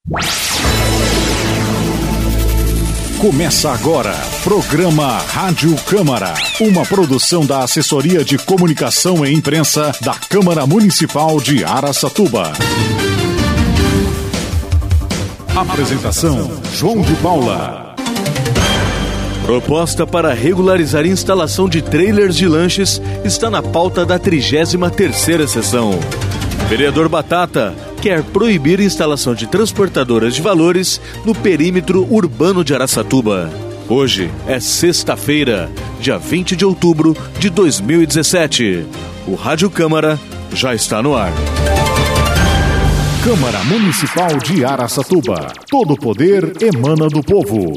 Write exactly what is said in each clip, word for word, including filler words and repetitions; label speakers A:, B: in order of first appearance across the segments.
A: Começa agora, programa Rádio Câmara, uma produção da Assessoria de Comunicação e Imprensa da Câmara Municipal de Araçatuba. Apresentação, João de Paula.
B: Proposta para regularizar a instalação de trailers de lanches está na pauta da trigésima terceira sessão. Vereador Batata quer proibir a instalação de transportadoras de valores no perímetro urbano de Araçatuba. Hoje é sexta-feira, dia vinte de outubro de dois mil e dezessete. O Rádio Câmara já está no ar.
A: Câmara Municipal de Araçatuba. Todo poder emana do povo.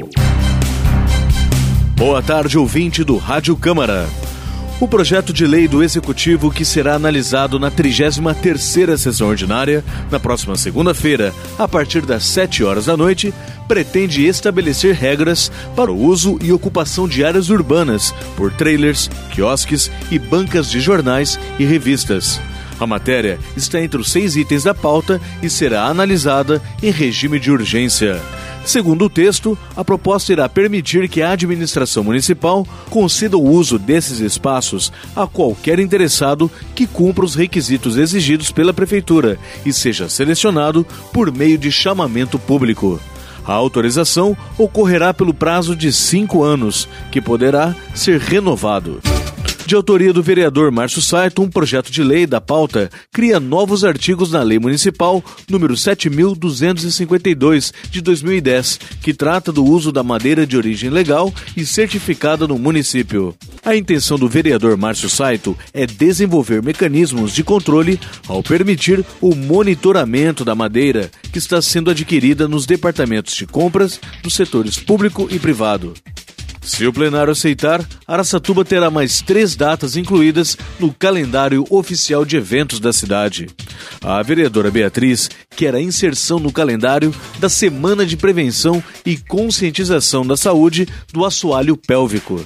B: Boa tarde, ouvinte do Rádio Câmara. O projeto de lei do Executivo, que será analisado na trigésima terceira sessão ordinária, na próxima segunda-feira, a partir das sete horas da noite, pretende estabelecer regras para o uso e ocupação de áreas urbanas por trailers, quiosques e bancas de jornais e revistas. A matéria está entre os seis itens da pauta e será analisada em regime de urgência. Segundo o texto, a proposta irá permitir que a administração municipal conceda o uso desses espaços a qualquer interessado que cumpra os requisitos exigidos pela Prefeitura e seja selecionado por meio de chamamento público. A autorização ocorrerá pelo prazo de cinco anos, que poderá ser renovado. De autoria do vereador Márcio Saito, um projeto de lei da pauta cria novos artigos na Lei Municipal número sete mil duzentos e cinquenta e dois, de dois mil e dez, que trata do uso da madeira de origem legal e certificada no município. A intenção do vereador Márcio Saito é desenvolver mecanismos de controle ao permitir o monitoramento da madeira que está sendo adquirida nos departamentos de compras dos setores público e privado. Se o plenário aceitar, Araçatuba terá mais três datas incluídas no calendário oficial de eventos da cidade. A vereadora Beatriz quer a inserção no calendário da Semana de Prevenção e Conscientização da Saúde do Assoalho Pélvico.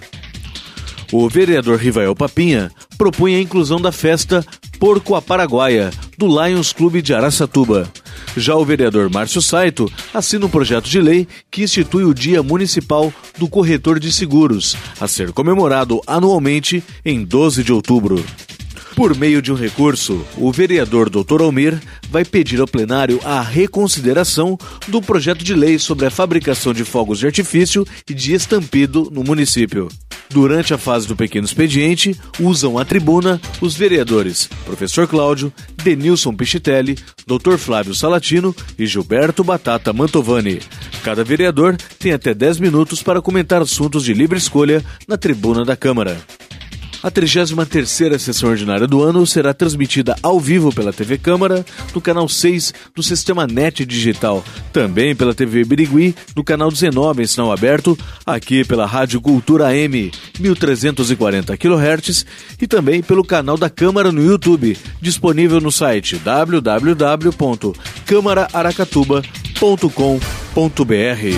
B: O vereador Rivael Papinha propõe a inclusão da festa Porco à Paraguaia, do Lions Clube de Araçatuba. Já o vereador Márcio Saito assina um projeto de lei que institui o Dia Municipal do Corretor de Seguros, a ser comemorado anualmente em doze de outubro. Por meio de um recurso, o vereador doutor Almir vai pedir ao plenário a reconsideração do projeto de lei sobre a fabricação de fogos de artifício e de estampido no município. Durante a fase do pequeno expediente, usam a tribuna os vereadores Professor Cláudio, Denilson Pichitelli, doutor Flávio Salatino e Gilberto Batata Mantovani. Cada vereador tem até dez minutos para comentar assuntos de livre escolha na tribuna da Câmara. A trigésima terceira sessão ordinária do ano será transmitida ao vivo pela T V Câmara, no canal seis do Sistema Net Digital, também pela T V Birigui, no canal dezenove em sinal aberto, aqui pela Rádio Cultura A M, mil trezentos e quarenta quilohertz, e também pelo canal da Câmara no YouTube, disponível no site w w w ponto câmara aracatuba ponto com ponto b r.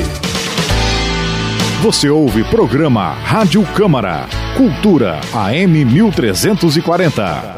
A: Você ouve programa Rádio Câmara, Cultura A M mil trezentos e quarenta.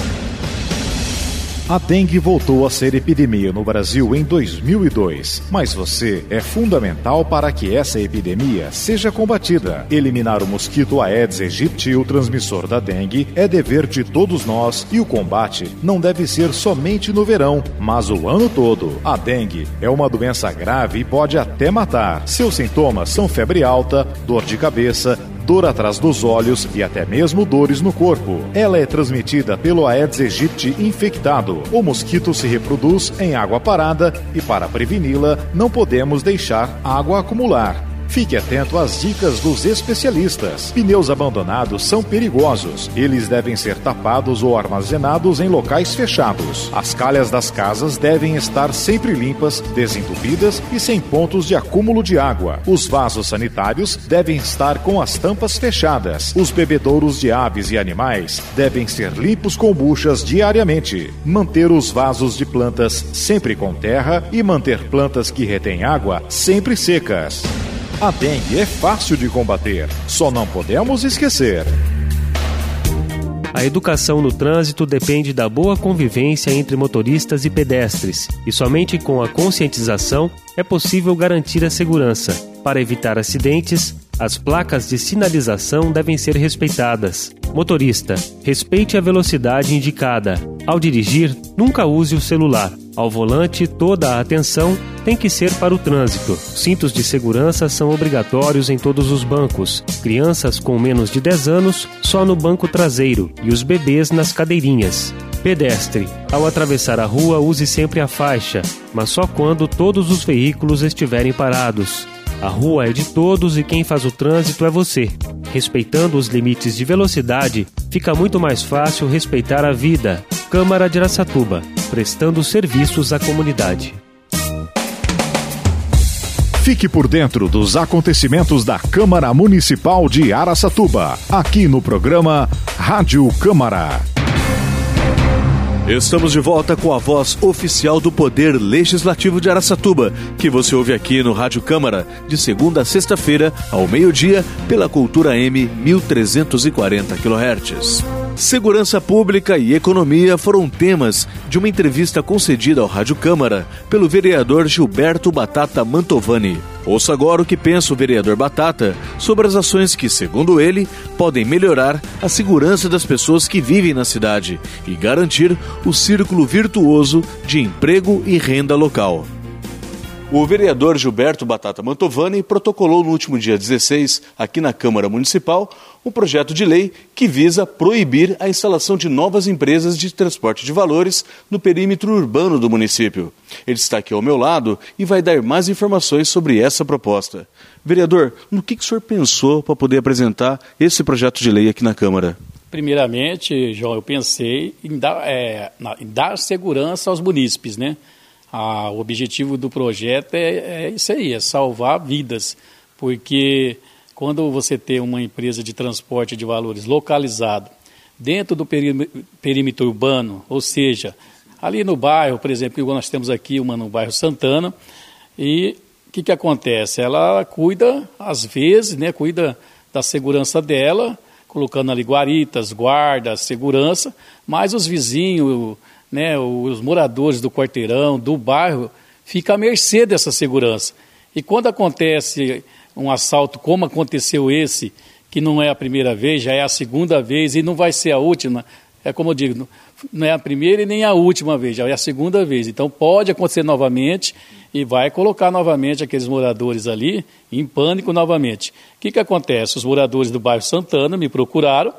A: A dengue voltou a ser epidemia no Brasil em dois mil e dois, mas você é fundamental para que essa epidemia seja combatida. Eliminar o mosquito Aedes aegypti, o transmissor da dengue, é dever de todos nós e o combate não deve ser somente no verão, mas o ano todo. A dengue é uma doença grave e pode até matar. Seus sintomas são febre alta, dor de cabeça, dor atrás dos olhos e até mesmo dores no corpo. Ela é transmitida pelo Aedes aegypti infectado. O mosquito se reproduz em água parada e, para preveni-la, não podemos deixar água acumular. Fique atento às dicas dos especialistas. Pneus abandonados são perigosos. Eles devem ser tapados ou armazenados em locais fechados. As calhas das casas devem estar sempre limpas, desentupidas e sem pontos de acúmulo de água. Os vasos sanitários devem estar com as tampas fechadas. Os bebedouros de aves e animais devem ser limpos com buchas diariamente. Manter os vasos de plantas sempre com terra e manter plantas que retêm água sempre secas. A dengue é fácil de combater, só não podemos esquecer.
C: A educação no trânsito depende da boa convivência entre motoristas e pedestres, e somente com a conscientização é possível garantir a segurança. Para evitar acidentes, as placas de sinalização devem ser respeitadas. Motorista, respeite a velocidade indicada. Ao dirigir, nunca use o celular. Ao volante, toda a atenção tem que ser para o trânsito. Cintos de segurança são obrigatórios em todos os bancos. Crianças com menos de dez anos só no banco traseiro e os bebês nas cadeirinhas. Pedestre, ao atravessar a rua, use sempre a faixa, mas só quando todos os veículos estiverem parados. A rua é de todos e quem faz o trânsito é você. Respeitando os limites de velocidade, fica muito mais fácil respeitar a vida. Câmara de Araçatuba, prestando serviços à comunidade.
A: Fique por dentro dos acontecimentos da Câmara Municipal de Araçatuba, aqui no programa Rádio Câmara.
B: Estamos de volta com a voz oficial do Poder Legislativo de Araçatuba, que você ouve aqui no Rádio Câmara, de segunda a sexta-feira, ao meio-dia, pela Cultura M mil trezentos e quarenta quilohertz. Segurança pública e economia foram temas de uma entrevista concedida ao Rádio Câmara pelo vereador Gilberto Batata Mantovani. Ouça agora o que pensa o vereador Batata sobre as ações que, segundo ele, podem melhorar a segurança das pessoas que vivem na cidade e garantir o círculo virtuoso de emprego e renda local. O vereador Gilberto Batata Mantovani protocolou no último dia dezesseis, aqui na Câmara Municipal, um projeto de lei que visa proibir a instalação de novas empresas de transporte de valores no perímetro urbano do município. Ele está aqui ao meu lado e vai dar mais informações sobre essa proposta. Vereador, no que, que o senhor pensou para poder apresentar esse projeto de lei aqui na Câmara?
D: Primeiramente, João, eu pensei em dar, é, em dar segurança aos munícipes, né? Ah, o objetivo do projeto é, é isso aí, é salvar vidas, porque quando você tem uma empresa de transporte de valores localizado dentro do perímetro urbano, ou seja, ali no bairro, por exemplo, igual nós temos aqui uma no bairro Santana, e o que, que acontece? Ela cuida, às vezes, né, cuida da segurança dela, colocando ali guaritas, guardas, segurança, mas os vizinhos, né, os moradores do quarteirão, do bairro, ficam à mercê dessa segurança. E quando acontece um assalto como aconteceu esse, que não é a primeira vez, já é a segunda vez e não vai ser a última, é como eu digo, não é a primeira e nem a última vez, já é a segunda vez. Então pode acontecer novamente e vai colocar novamente aqueles moradores ali em pânico novamente. O que, que acontece? Os moradores do bairro Santana me procuraram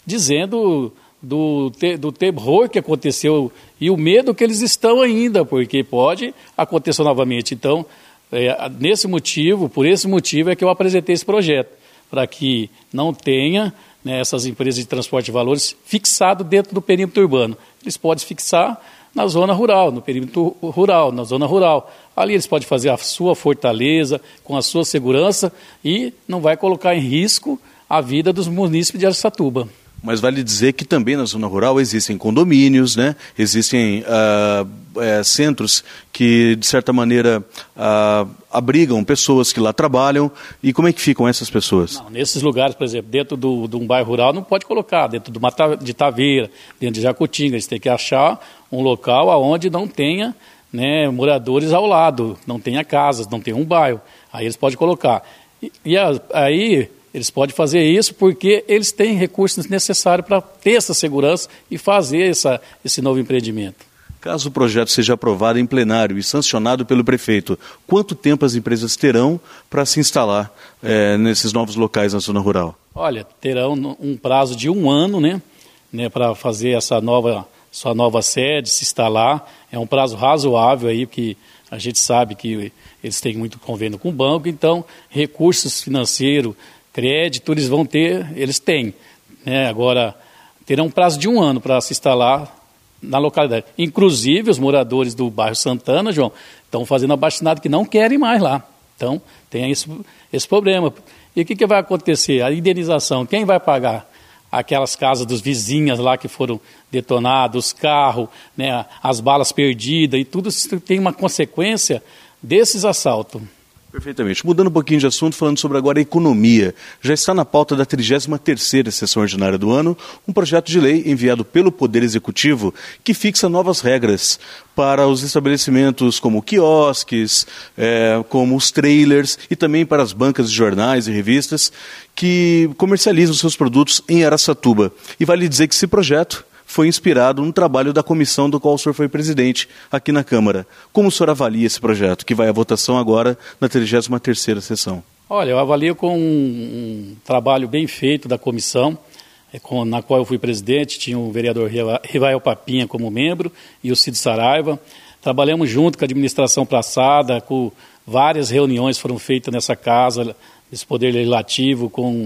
D: dizendo do, te, do terror que aconteceu e o medo que eles estão ainda, porque pode acontecer novamente. Então, é, nesse motivo, por esse motivo é que eu apresentei esse projeto, para que não tenha, né, essas empresas de transporte de valores fixado dentro do perímetro urbano. Eles podem fixar na zona rural, no perímetro rural, na zona rural. Ali eles podem fazer a sua fortaleza, com a sua segurança e não vai colocar em risco a vida dos munícipes de Araçatuba.
B: Mas vale dizer que também na zona rural existem condomínios, né? Existem uh, é, centros que, de certa maneira, uh, abrigam pessoas que lá trabalham. E como é que ficam essas pessoas?
D: Não, nesses lugares, por exemplo, dentro do, de um bairro rural, não pode colocar. Dentro de uma de Taveira, dentro de Jacutinga, eles têm que achar um local onde não tenha, né, moradores ao lado, não tenha casas, não tenha um bairro. Aí eles podem colocar. E, e aí eles podem fazer isso porque eles têm recursos necessários para ter essa segurança e fazer essa, esse novo empreendimento.
B: Caso o projeto seja aprovado em plenário e sancionado pelo prefeito, quanto tempo as empresas terão para se instalar é, nesses novos locais na zona rural?
D: Olha, terão um prazo de um ano, né, né, para fazer essa nova, sua nova sede, se instalar. É um prazo razoável aí, porque a gente sabe que eles têm muito convênio com o banco, então recursos financeiros, crédito, eles vão ter, eles têm, né? Agora, terão um prazo de um ano para se instalar na localidade. Inclusive, os moradores do bairro Santana, João, estão fazendo abaixo-assinado que não querem mais lá. Então, tem esse, esse problema. E o que, que vai acontecer? A indenização, quem vai pagar? Aquelas casas dos vizinhos lá que foram detonadas, os carros, né, as balas perdidas, e tudo isso tem uma consequência desses assaltos.
B: Perfeitamente. Mudando um pouquinho de assunto, falando sobre agora a economia. Já está na pauta da trigésima terceira sessão ordinária do ano um projeto de lei enviado pelo Poder Executivo que fixa novas regras para os estabelecimentos como quiosques, é, como os trailers e também para as bancas de jornais e revistas que comercializam seus produtos em Araçatuba. E vale dizer que esse projeto foi inspirado no trabalho da comissão do qual o senhor foi presidente aqui na Câmara. Como o senhor avalia esse projeto, que vai à votação agora na trigésima terceira sessão?
D: Olha, eu avalio com um, um trabalho bem feito da comissão, é, com, na qual eu fui presidente, tinha o vereador Rivael Papinha como membro e o Cid Saraiva. Trabalhamos junto com a administração passada, com várias reuniões foram feitas nessa casa, esse poder legislativo, com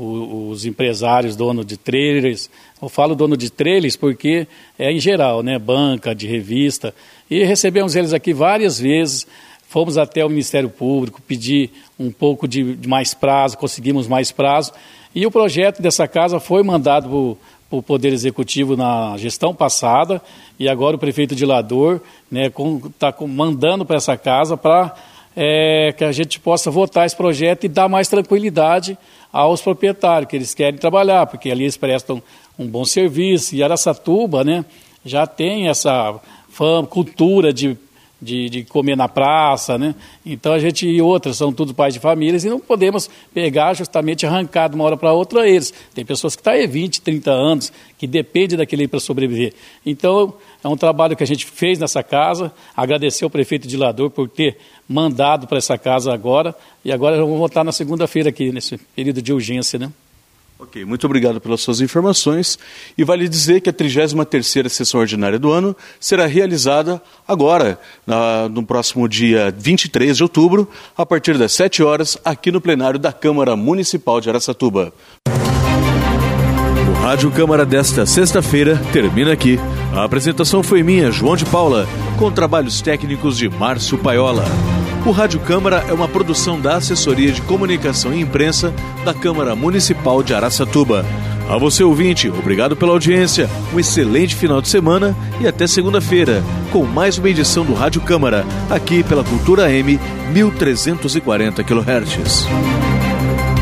D: os empresários, donos de trailers. Eu falo dono de trailers porque é em geral, né, banca, de revista, e recebemos eles aqui várias vezes, fomos até o Ministério Público, pedir um pouco de, de mais prazo, conseguimos mais prazo, e o projeto dessa casa foi mandado para o Poder Executivo na gestão passada, e agora o prefeito de Lador está né, mandando para essa casa para é, que a gente possa votar esse projeto e dar mais tranquilidade aos proprietários, que eles querem trabalhar, porque ali eles prestam um bom serviço, e Araçatuba, né, já tem essa fama, cultura de, de, de comer na praça, né, então a gente e outras são todos pais de famílias e não podemos pegar justamente arrancar de uma hora para outra eles. Tem pessoas que estão aí vinte, trinta anos, que dependem daquele para sobreviver. Então é um trabalho que a gente fez nessa casa, agradecer ao prefeito de Lador por ter mandado para essa casa agora, e agora vamos votar na segunda-feira aqui, nesse período de urgência, né?
B: Ok, muito obrigado pelas suas informações, e vale dizer que a trigésima terceira sessão ordinária do ano será realizada agora, na, no próximo dia vinte e três de outubro, a partir das sete horas, aqui no plenário da Câmara Municipal de Araçatuba. O Rádio Câmara desta sexta-feira termina aqui. A apresentação foi minha, João de Paula, com trabalhos técnicos de Márcio Paiola. O Rádio Câmara é uma produção da Assessoria de Comunicação e Imprensa da Câmara Municipal de Araçatuba. A você, ouvinte, obrigado pela audiência, um excelente final de semana e até segunda-feira, com mais uma edição do Rádio Câmara, aqui pela Cultura M mil trezentos e quarenta quilohertz.